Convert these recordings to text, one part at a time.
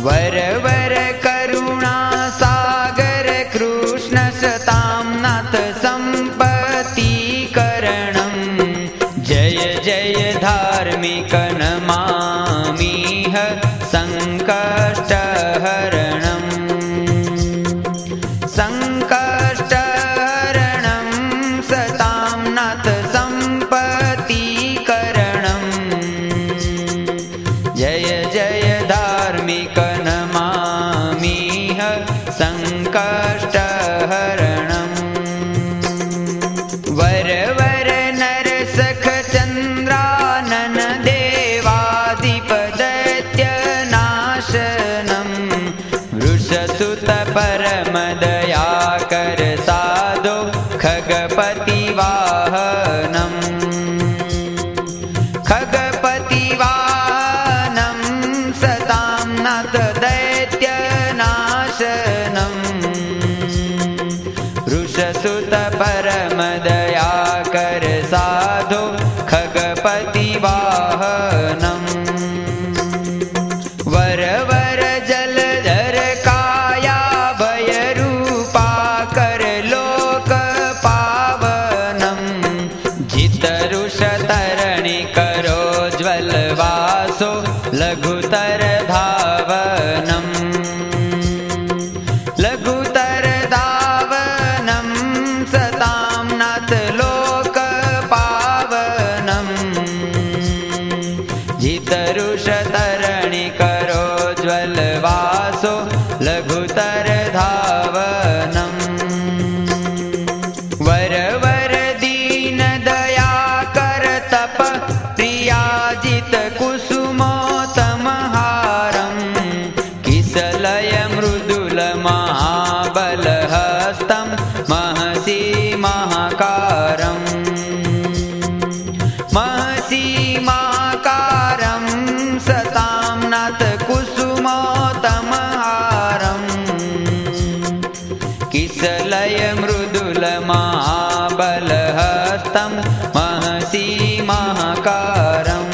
वर वर करुणा सागर कृष्ण सतां नाथ संपत्तिकरणं जय जय धार्मिक नमामिह संकष्टहरणं संकष्टहरणं सतां नाथ संपत्तिकरणं जय जय धार्मिक नमामिह संकष्टहरणं वर वर नरसख चन्द्रानन देवाधिपदैत्यनाशनं वृषसुत परमदयाकर साधो खगपतिवाहनं खगपतिवाहनं सतां नाथ दैत्यनाशनं वृषसुत परमदयाकर साधो खगपतिवाहनं वर वर जलधर काया भयरूपाकर लोकपावनं जितरुषतरणि करोज्ज्वलवासो लघुतर धावनं लघुतर धावनं सतां नाथ लोकपावनं जितरुषतरणि करोज्ज्वलवासो लघुतर धावनं वर वर दीन दयाकर तप प्रियाजित कुसुमोत्तमहारं किसलय मृदुल महाबलहस्तं महसि महाकारं महसि महाकारं सतां नाथ कुसुमोत्तमहारं किसलय मृदुल महाबलहस्तं महसि महाकारं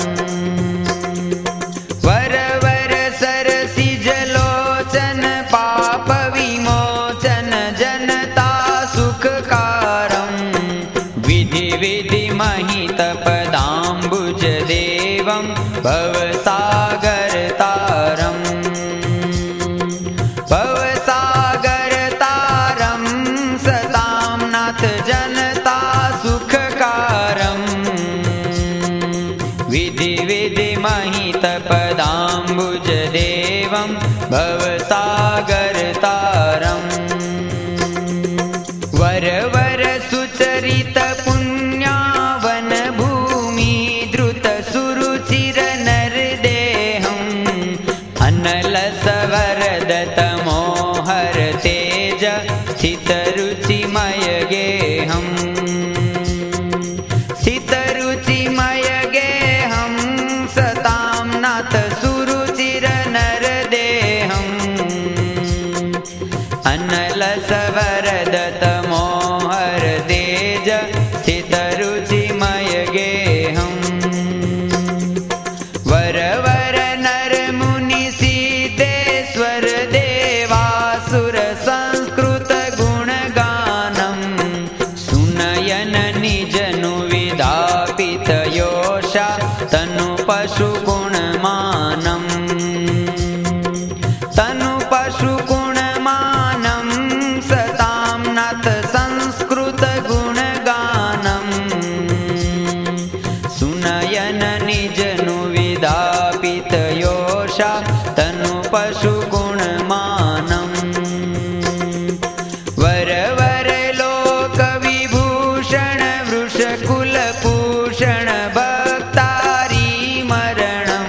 वर वर सरसिजलोचन पाप विमोचन जनता सुखकारं विधि विधि महित पदाम्बुज देवं भवसागर तारं भवसागर तारं सतां नाथ जनता सुखकारं विधि विधि महित पदाम्बुज देवं भवसागर तारं वर वर सुचरित पुण्यावन भूमि द्रुत सुरुचिर नरदेहं अनल सवरद तमोहर तेज स्थित रुचिमय गेहं स्थित रुचिमय गेहं सतां नाथ सुरुचिर नरदेहं अनल सवरद तमोहर तेज स्थित रुचिमय गेहं वर वर नर मुनि सिद्धेश्वर देवासुर संस्कृत गुणगानं सुनयन निजनु विधापित योषा तनु पशु गुणमानं तनु पशु गुणमानं सतां नाथ संस्कृत गुणगानं सुनयन निजनु विधापित योषा तनु पशु गुणमानं वर वर लोक विभूषण वृषकुल पूषण भक्तारी मरणं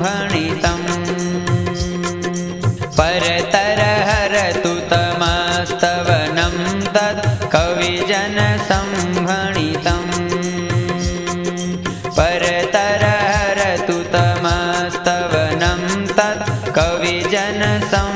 संभणितं परतरहरतु तमस्तवनं तत् कविजन संभणितं परतरहरतु तमस्तवनं तत् कविजन